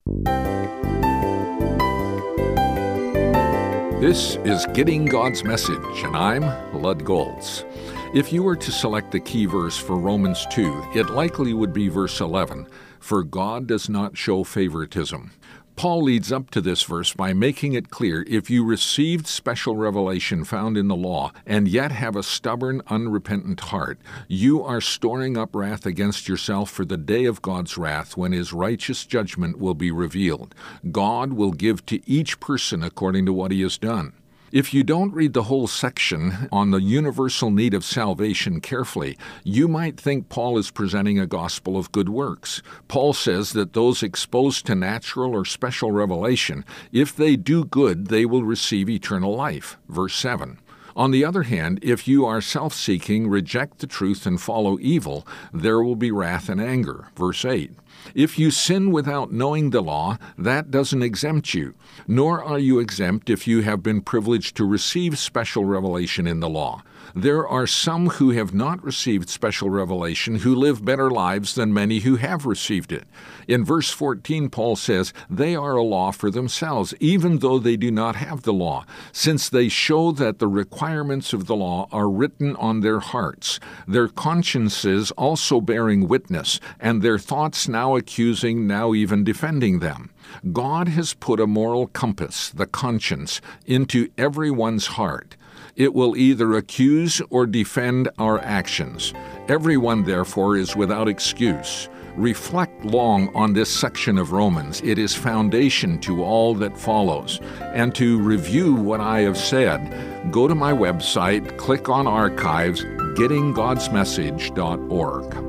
This is Getting God's Message, and I'm Lud Goltz. If you were to select the key verse for Romans 2, it likely would be verse 11, "For God does not show favoritism." Paul leads up to this verse by making it clear if you received special revelation found in the law and yet have a stubborn, unrepentant heart, you are storing up wrath against yourself for the day of God's wrath when His righteous judgment will be revealed. God will give to each person according to what he has done. If you don't read the whole section on the universal need of salvation carefully, you might think Paul is presenting a gospel of good works. Paul says that those exposed to natural or special revelation, if they do good, they will receive eternal life. Verse 7. On the other hand, if you are self-seeking, reject the truth, and follow evil, there will be wrath and anger. Verse 8. If you sin without knowing the law, that doesn't exempt you, nor are you exempt if you have been privileged to receive special revelation in the law. There are some who have not received special revelation who live better lives than many who have received it. In verse 14, Paul says, they are a law for themselves, even though they do not have the law, since they show that the requirements of the law are written on their hearts, their consciences also bearing witness, and their thoughts now accusing, now even defending them. God has put a moral compass, the conscience, into everyone's heart. It will either accuse or defend our actions. Everyone, therefore, is without excuse. Reflect long on this section of Romans. It is foundation to all that follows. And to review what I have said, go to my website, click on Archives, gettinggodsmessage.org.